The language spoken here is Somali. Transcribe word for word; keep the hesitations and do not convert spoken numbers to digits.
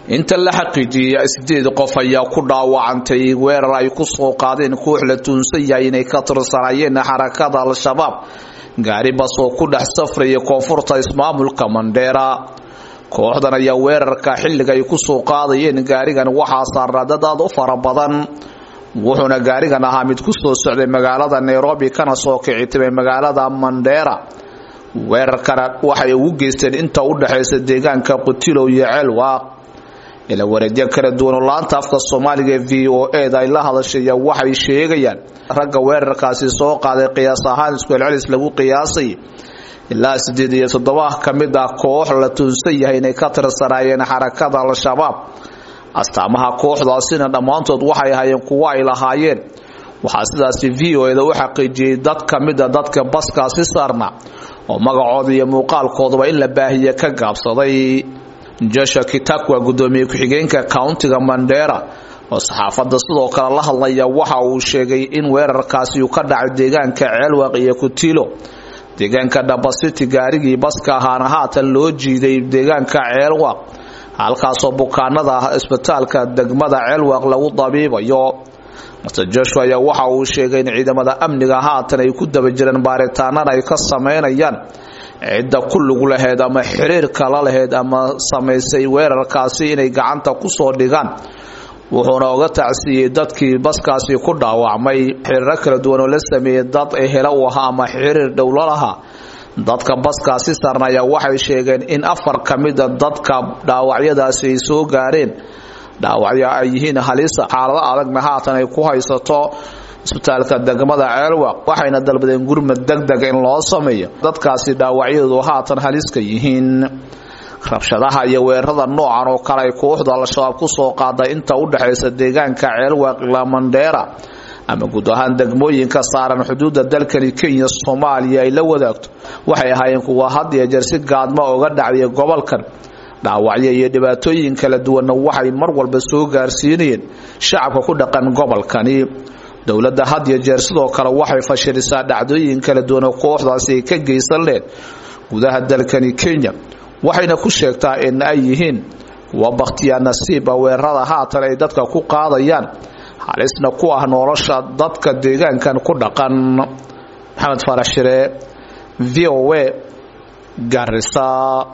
inta la xaqiijiyay sideed qof ayaa ku dhaawacantay weerar ay ku soo qaadeen koox la tuunsan yahay inay ka tirsanayeen xarakada al-shabaab gaari bas oo ku dhex safray koonfurta ismaamulka Mandera kooxdan ayaa weerarka xilliga ay ku soo qaadayeen gaarigan waxa saaran dad aad u fara badan wuxuuna gaarigan ahaa mid ku soo socday magaalada Nairobi kana soo kicitay magaalada Mandera weerarkana waxay ugu geysteen inta u dhaxaysa deegaanka Qutilo iyo Celwaaq ila wareedyo kala duwan oo laanta afka Soomaaliga V O A ay la hadashay waxay sheegayaan ragga weerarkaasi soo qaaday qiyaas ahaan isku celcelis lagu qiyaasay ilaa sideed iyo toddoba kamid ah koox la tuunsan yahay inay ka tirsanayeen xarakada al-shabaab astaamaha kooxdaasina dhamaantood waxay hayeen kuwa ay lahaayeen waxa sidaas V O A u xaqiijiyay dad kamid ah dadka baskaasi saarna oo magacooda iyo muuqaalkooda in la baahiyo ka gaabsaday Joshua Kitakwa gudoomiye ku xigeenka countiga Mandera oo saxaafadda sidoo kale la hadlaya waxa uu sheegay in weerarkaasi uu ka dhacay deegaanka Celwaaq iyo Qutilo deegaanka Dabasiti gaarigii baska ahaana haatan loo jiiday deegaanka Celwaaq halkaas oo bukaanada isbitaalka degmada Celwaaq lagu dabiibayo Mister Joshua ayaa waxa uu sheegay in ciidamada amniga haatan ay ku daba jiraan baaritaanada ay ka sameynayaan cid ku lug lahayd ama xiriir kala lahayd ama sameysay weerarkaasi inay gacanta ku soo dhigaan wuxuuna uga tacsiyay dadkii baskaasi ku dhaawacmay xiriir kala duwan oo la sameeyay dad ay hela u ahaa ama xiriir dawladaha dadka baskaasi sarnaya waxay sheegeen in afar kamid ah dadka dhaawacyadaasi ay soo gaareen dhaawacyo ay yihiin halisa xaalado adagna haatan ay ku haysato isbitaalka degmada Celwaaq waxayna dalbadeen gurmad degdeg in loo sameeyo dadkaasi dhaawacyadu haatan haliska yihiin rabshadaha iyo weerarada noocan oo kale ay kooxda al-shabaab ku soo qaaday inta u dhaxaysa deegaanka Celwaaq ilaa Mandera ama guud ahaan degmooyinka saaran xuduudda dalkani Kenya Soomaaliya ay la wadaagto waxay ahaayeen kuwa had iyo jeer si gaadma uga dhacay gobolkan dhaawacyo iyo dhibaatooyin kala duwan waxay mar walba soo gaarsiinayeen shacabka ku dhaqan gobolkani dawladda had iyo jeer sidoo kale waxay fashilisaa dhacdooyin kala duwan oo kooxdaasi ka geysan leed gudaha dalkani Kenya waxayna ku sheegtaa in ay yihiin kuwa baqtiya nasiib weerarada haatan ay dadka ku qaadayaan halisna ku ah nolosha dadka deegaankan ku dhaqan Maxamed Farax Shire V O A Garissa.